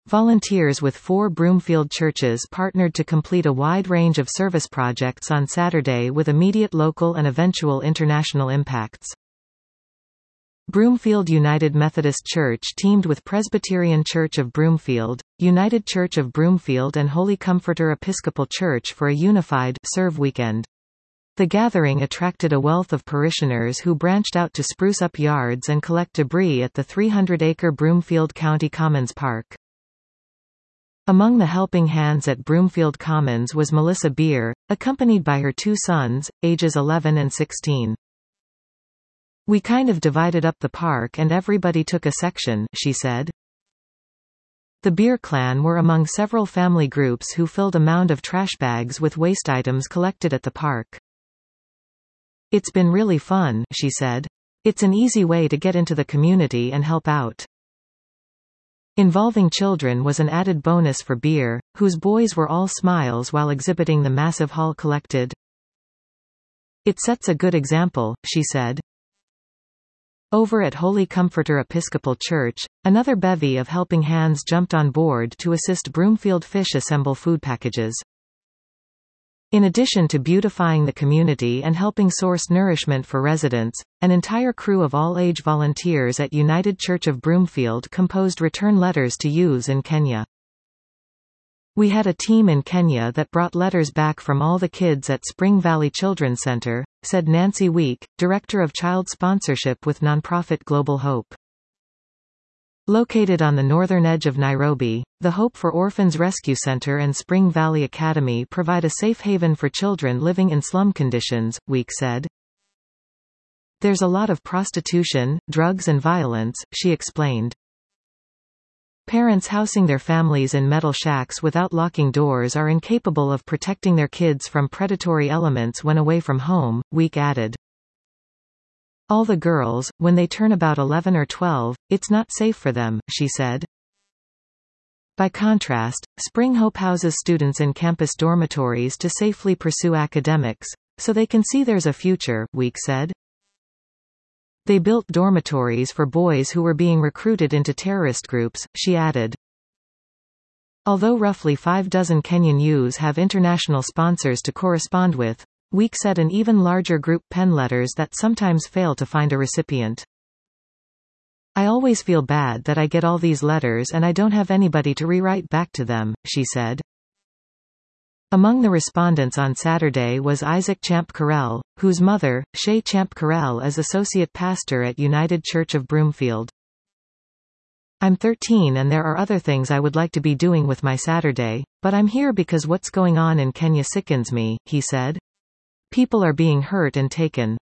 Volunteers with 4 Broomfield churches partnered to complete a wide range of service projects on Saturday with immediate local and eventual international impacts. Broomfield United Methodist Church teamed with Presbyterian Church of Broomfield, United Church of Broomfield and Holy Comforter Episcopal Church for a unified serve weekend. The gathering attracted a wealth of parishioners who branched out to spruce up yards and collect debris at the 300-acre Broomfield County Commons Park. Among the helping hands at Broomfield Commons was Melissa Beer, accompanied by her 2 sons, ages 11 and 16. "We kind of divided up the park and everybody took a section," she said. The Beer clan were among several family groups who filled a mound of trash bags with waste items collected at the park. "It's been really fun," she said. "It's an easy way to get into the community and help out." Involving children was an added bonus for Beer, whose boys were all smiles while exhibiting the massive haul collected. "It sets a good example," she said. Over at Holy Comforter Episcopal Church, another bevy of helping hands jumped on board to assist Broomfield Fish assemble food packages. In addition to beautifying the community and helping source nourishment for residents, an entire crew of all-age volunteers at United Church of Broomfield composed return letters to use in Kenya. "We had a team in Kenya that brought letters back from all the kids at Spring Valley Children's Center," said Nancy Week, Director of Child Sponsorship with nonprofit Global Hope. Located on the northern edge of Nairobi, the Hope for Orphans Rescue Center and Spring Valley Academy provide a safe haven for children living in slum conditions, Week said. "There's a lot of prostitution, drugs and violence," she explained. "Parents housing their families in metal shacks without locking doors are incapable of protecting their kids from predatory elements when away from home," Week added. "All the girls, when they turn about 11 or 12, it's not safe for them," she said. By contrast, Spring Hope houses students in campus dormitories to safely pursue academics, so they can see there's a future, Week said. "They built dormitories for boys who were being recruited into terrorist groups," she added. Although roughly 6 Kenyan youths have international sponsors to correspond with, Week said an even larger group pen letters that sometimes fail to find a recipient. "I always feel bad that I get all these letters and I don't have anybody to rewrite back to them," she said. Among the respondents on Saturday was Isaac Champ Carell, whose mother, Shay Champ Carell, is associate pastor at United Church of Broomfield. "I'm 13 and there are other things I would like to be doing with my Saturday, but I'm here because what's going on in Kenya sickens me," he said. "People are being hurt and taken.